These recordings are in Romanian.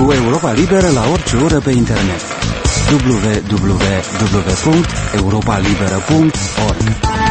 cu Europa Liberă la orice oră pe internet. www.europalibera.org.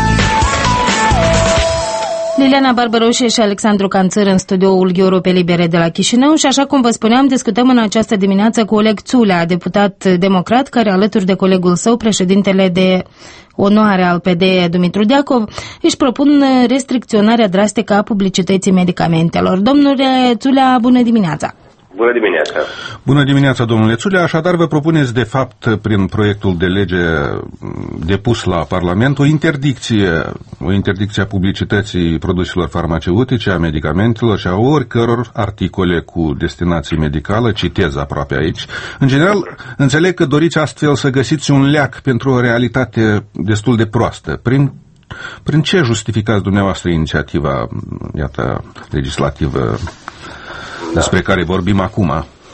Liliana Barbaroșie și Alexandru Canțăr în studioul Europei Libere de la Chișinău și așa cum vă spuneam, discutăm în această dimineață cu Oleg Țulea, deputat democrat, care alături de colegul său, președintele de onoare al PD, Dumitru Deacov, își propun restricționarea drastică a publicității medicamentelor. Domnule Țulea, bună dimineața! Bună dimineața! Bună dimineața, domnule Țulea. Așadar, vă propuneți, de fapt, prin proiectul de lege depus la Parlament, o interdicție a publicității produselor farmaceutice, a medicamentelor și a oricăror articole cu destinație medicală, citez aproape aici. În general, înțeleg că doriți astfel să găsiți un leac pentru o realitate destul de proastă. Prin ce justificați dumneavoastră inițiativa, iată, legislativă despre care vorbim acum?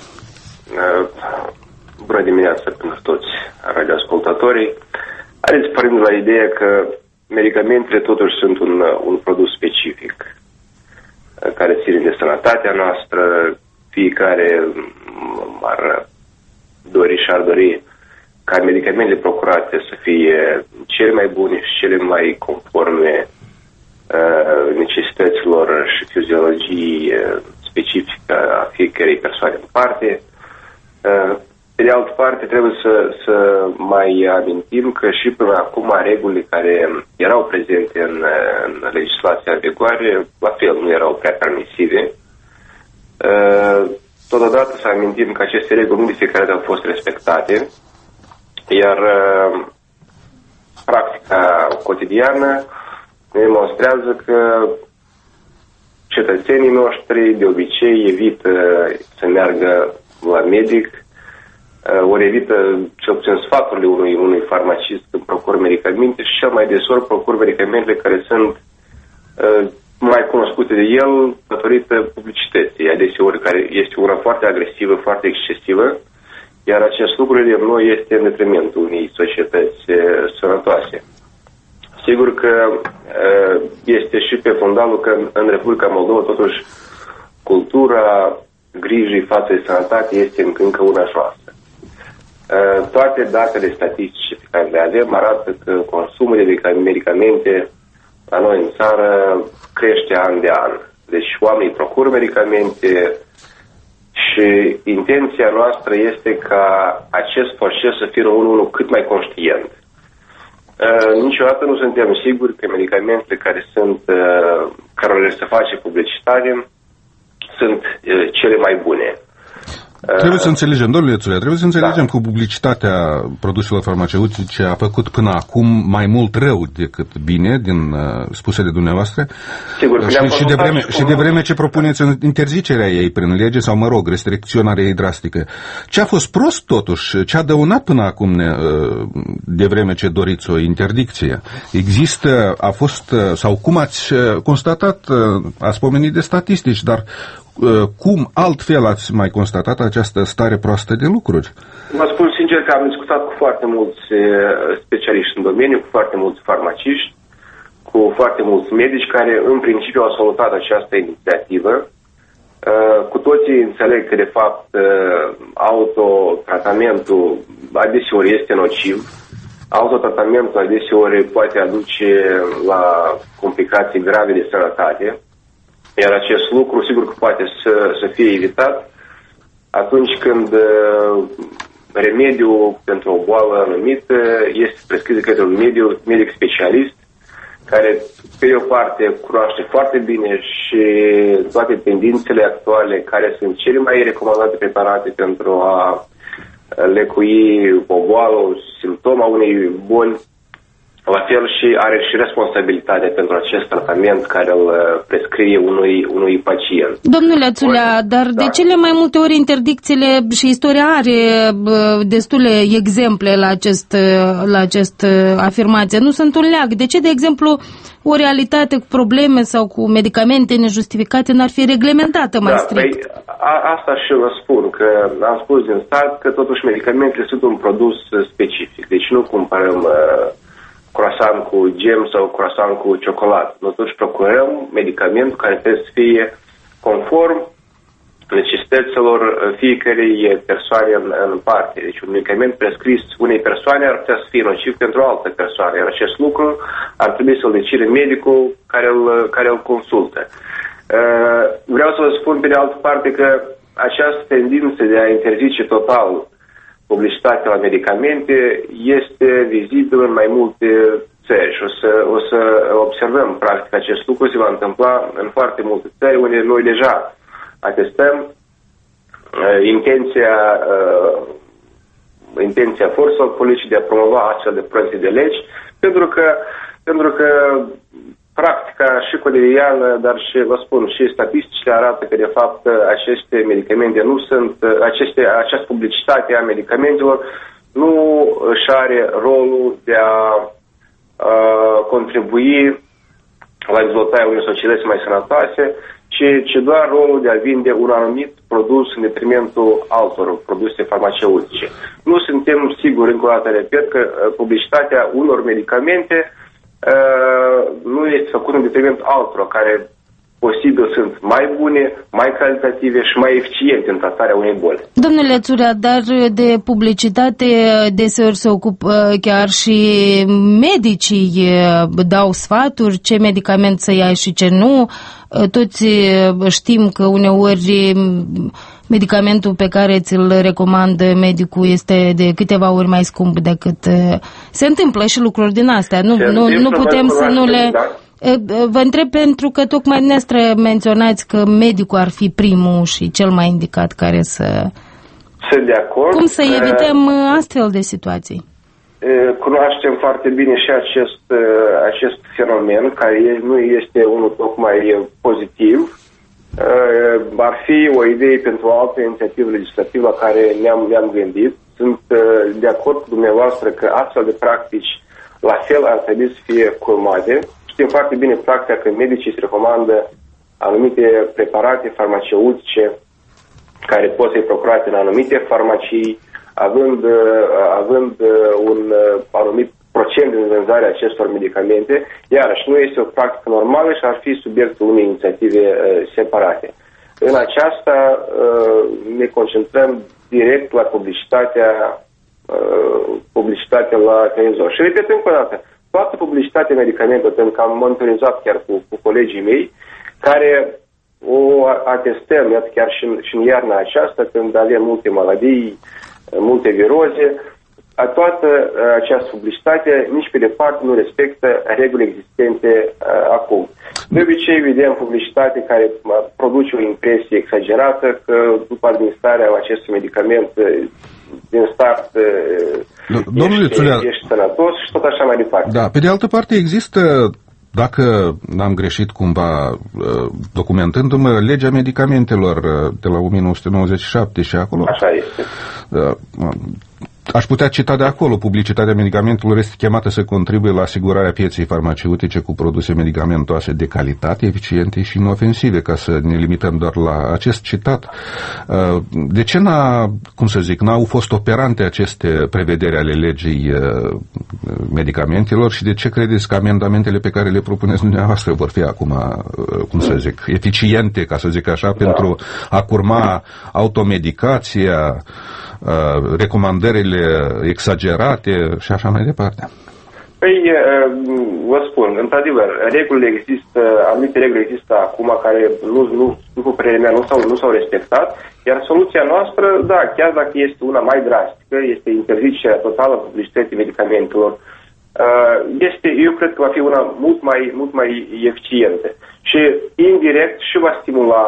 Bună dimineața pentru toți radioascultătorii. Haideți pornim la ideea că medicamentele totuși sunt un produs specific care ține de sănătatea noastră. Fiecare ar dori ca medicamentele procurate să fie cele mai bune și cele mai conforme necesităților și fiziologiei specifică a fiecărei persoane în parte. Pe de altă parte, trebuie să mai amintim că și până acum regulile care erau prezente în legislația în vigoare, la fel, nu erau prea permisive. Totodată să amintim că aceste reguli nu de fiecare dată au fost respectate, iar practica cotidiană ne demonstrează că cetățenii noștri de obicei evită să meargă la medic, ori evită cel puțin sfaturile unui farmacist când procură medicamente și cel mai desor procură medicamentele care sunt mai cunoscute de el datorită publicității, adeseori care este una foarte agresivă, foarte excesivă, iar acest lucru de noi este în detrimentul unei societăți sănătoase. Sigur că este și pe fundalul că în Republica Moldova totuși cultura grijii față de sănătate este încă una joasă. Toate datele statistice pe care le avem arată că consumul de medicamente la noi în țară crește an de an. Deci oamenii procură medicamente și intenția noastră este ca acest proces să fie unul cât mai conștient. Niciodată nu suntem siguri că medicamentele care le se face publicitate sunt cele mai bune. Trebuie să înțelegem, domnule Țulea, că publicitatea produselor farmaceutice a făcut până acum mai mult rău decât bine, din spuse de dumneavoastră. Sigur, și de vreme ce propuneți interzicerea ei prin lege, sau mă rog, restricționarea ei drastică. Ce a fost prost totuși, ce a dăunat până acum de vreme ce doriți o interdicție? Sau cum ați constatat, ați pomenit de statistici, dar cum altfel ați mai constatat această stare proastă de lucruri? Vă spun sincer că am discutat cu foarte mulți specialiști în domeniu, cu foarte mulți farmaciști, cu foarte mulți medici care în principiu au salutat această inițiativă. Cu toții înțeleg că de fapt autotratamentul adeseori este nociv. Autotratamentul adeseori poate aduce la complicații grave de sănătate. Iar acest lucru, sigur că poate să fie evitat atunci când remediul pentru o boală anumită este prescris de către un medic specialist, care, pe o parte, cunoaște foarte bine și toate tendințele actuale, care sunt cele mai recomandate preparate pentru a lecui o boală, o simptoma unei boli. La fel și are și responsabilitatea pentru acest tratament care îl prescrie unui pacient. Domnule Țulea, dar de cele mai multe ori interdicțiile și istoria are destule exemple la această afirmație. Nu sunt un leac. De ce, de exemplu, o realitate cu probleme sau cu medicamente nejustificate n-ar fi reglementată mai strict? Asta și vă spun, că am spus din start că totuși medicamentele sunt un produs specific. Deci nu cumpărăm croissant cu gem sau croissant cu ciocolată. Noi totuși procurăm medicamentul care trebuie să fie conform necesităților fiecărei persoane în parte. Deci un medicament prescris unei persoane ar putea să fie nociv pentru o altă persoană, iar acest lucru ar trebui să-l decide medicul care îl consultă. Vreau să vă spun pe de altă parte că această tendință de a interzice total publicitatea la medicamente este vizibilă în mai multe țări și o să observăm practic acest lucru se va întâmpla în foarte multe țări unde noi deja atestăm intenția forțelor politice de a promova astfel de proiecte de legi, pentru că practica și cotidiană, dar și, vă spun, și statisticile arată că, de fapt, aceste medicamente nu sunt, această publicitate a medicamentelor nu își are rolul de a contribui la dezvoltarea unei societăți mai sănătoase, ci doar rolul de a vinde un anumit produs în detrimentul altor produse farmaceutice. Nu suntem siguri, încă o dată repet, că publicitatea unor medicamente nu este făcută în detrimentul altora, care posibil sunt mai bune, mai calitative și mai eficiente în tratarea unei boli. Domnule Țulea, dar de publicitate deseori se ocupă chiar și medicii, dau sfaturi ce medicament să ia și ce nu. Toți știm că uneori medicamentul pe care ți-l recomandă medicul este de câteva ori mai scump decât... Se întâmplă și lucruri din astea. Nu putem să nu le... Vă întreb pentru că tocmai dumneavoastră menționați că medicul ar fi primul și cel mai indicat care să... Sunt de acord. Cum să evităm astfel de situații? Cunoaștem foarte bine și acest fenomen, care nu este unul tocmai pozitiv. Ar fi o idee pentru o altă inițiativă legislativă la care ne-am gândit. Sunt de acord cu dumneavoastră că astfel de practici la fel ar trebui să fie curmate. Știm foarte bine practica că medicii îți recomandă anumite preparate farmaceutice care pot să-i procurate în anumite farmacii, având un anumit procent de vânzare a acestor medicamente, iarăși nu este o practică normală și ar fi subiectul unei inițiative separate. În aceasta ne concentrăm direct la publicitatea la televizor. Și repet încă o dată, toată publicitatea medicamentelor, pentru că am monitorizat chiar cu colegii mei, care o atestăm, iată, chiar și în iarna aceasta, când avem multe maladii, multe viroze, toată această publicitate nici pe departe nu respectă regulile existente acum. De obicei vedem publicitate care produce o impresie exagerată că după administrarea acestui medicament din start ești sănătos și tot așa mai departe. Da, pe de altă parte există, dacă n-am greșit cumva documentându-mă, legea medicamentelor de la 1997 și acolo. Așa este. Aș putea cita de acolo, publicitatea medicamentelor este chemată să contribuie la asigurarea pieței farmaceutice cu produse medicamentoase de calitate, eficiente și inofensive, ca să ne limităm doar la acest citat. De ce n-au fost operante aceste prevederi ale legii medicamentelor și de ce credeți că amendamentele pe care le propuneți dumneavoastră vor fi acum, eficiente, ca să zic așa, pentru a curma automedicația, recomandările exagerate și așa mai departe? Păi, vă spun, într-adevăr, anumite reguli există acum care, după părerea mea, nu s-au respectat, iar soluția noastră, da, chiar dacă este una mai drastică, este interzicerea totală a publicității medicamentelor, eu cred că va fi una mult mai eficientă și indirect și va stimula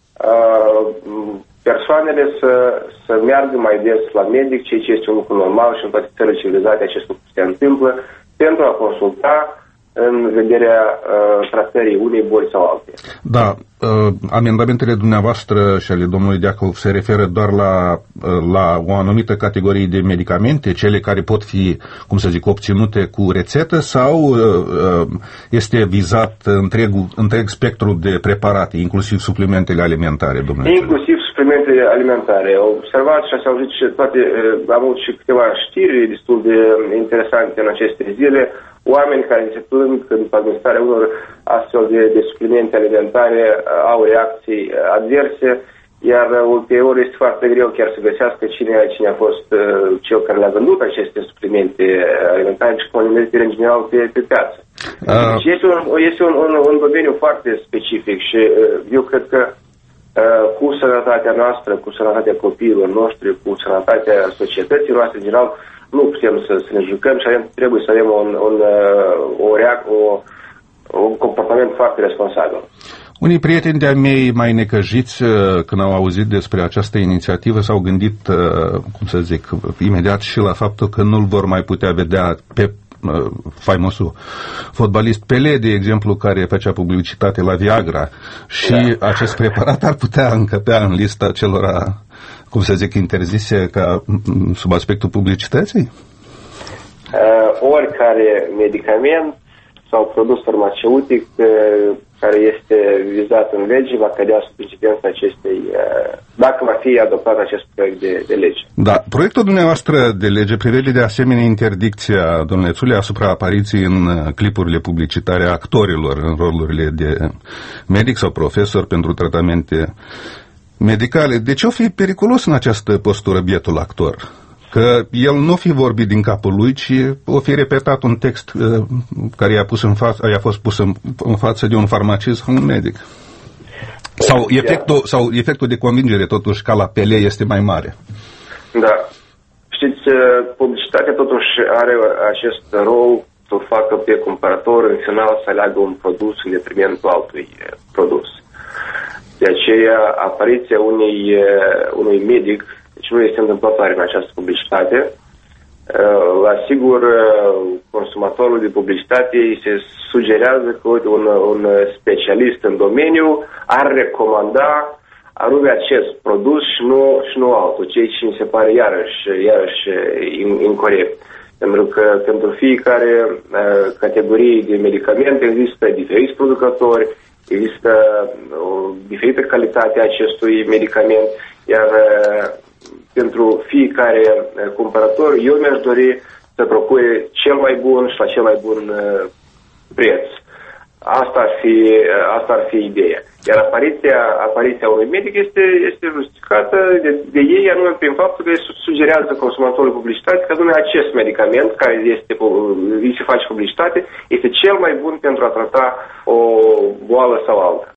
persoanele să meargă mai des la medic, ceea ce este un lucru normal și în toate țările civilizate acest lucru se întâmplă, pentru a consulta în vederea tratării unei boli sau alte. Da, amendamentele dumneavoastră și ale domnului Deacov se referă doar la o anumită categorie de medicamente, cele care pot fi, obținute cu rețetă, sau este vizat întreg spectru de preparate, inclusiv suplimentele alimentare, domnule? Inclusiv suplimentele alimentare. Observați și ați auzit și am avut și câteva știri destul de interesante în aceste zile, oameni care se plâng că după administrarea unor astfel de suplimente alimentare au reacții adverse, iar ulterior este foarte greu chiar să găsească cine a fost cel care le-a vândut aceste suplimente alimentare și cum în general pe piață. Deci este un domeniu foarte specific și eu cred că cu sănătatea noastră, cu sănătatea copiilor noștri, cu sănătatea societății noastre, în general, nu putem să ne jucăm și trebuie să avem un comportament foarte responsabil. Unii prieteni de-a mei mai necăjiți, când au auzit despre această inițiativă, s-au gândit, imediat și la faptul că nu-l vor mai putea vedea pe faimosul fotbalist Pelé, de exemplu, care făcea publicitate la Viagra și acest preparat ar putea încăpea în lista celora, interzise ca sub aspectul publicității? Oricare medicament sau produs farmaceutic care este vizat în lege va cădea sub incidența acestei, dacă va fi adoptat acest proiect de lege. Da, proiectul dumneavoastră de lege prevede de asemenea interdicția, domnule Țulea, asupra apariției în clipurile publicitare a actorilor în rolurile de medic sau profesor pentru tratamente medicale. De ce o fi periculos în această postură bietul actor? Că el nu fi vorbit din capul lui, ci o fi repetat un text care i-a fost pus în față de un farmacist sau un medic. Sau efectul de convingere, totuși, ca la Pelé este mai mare. Da. Știți, publicitatea totuși are acest rol să facă pe cumpărător în final să aleagă un produs în detrimentul altui produs. De aceea, apariția unui medic, deci nu este întâmplătoare în această publicitate, asigur consumatorul de publicitate îi se sugerează că un specialist în domeniu ar recomanda anume acest produs și nu altul, ceea ce mi se pare iarăși incorect. Pentru că pentru fiecare categorie de medicamente există diferiți producători, există o diferită calitate a acestui medicament, iar pentru fiecare cumpărător, eu mi-aș dori să procure cel mai bun și la cel mai bun preț. Asta ar fi ideea. Iar apariția unui medic este justificată de ei anume prin faptul că sugerează consumatorul publicitate că anume acest medicament care îi se face publicitate este cel mai bun pentru a trata o boală sau alta.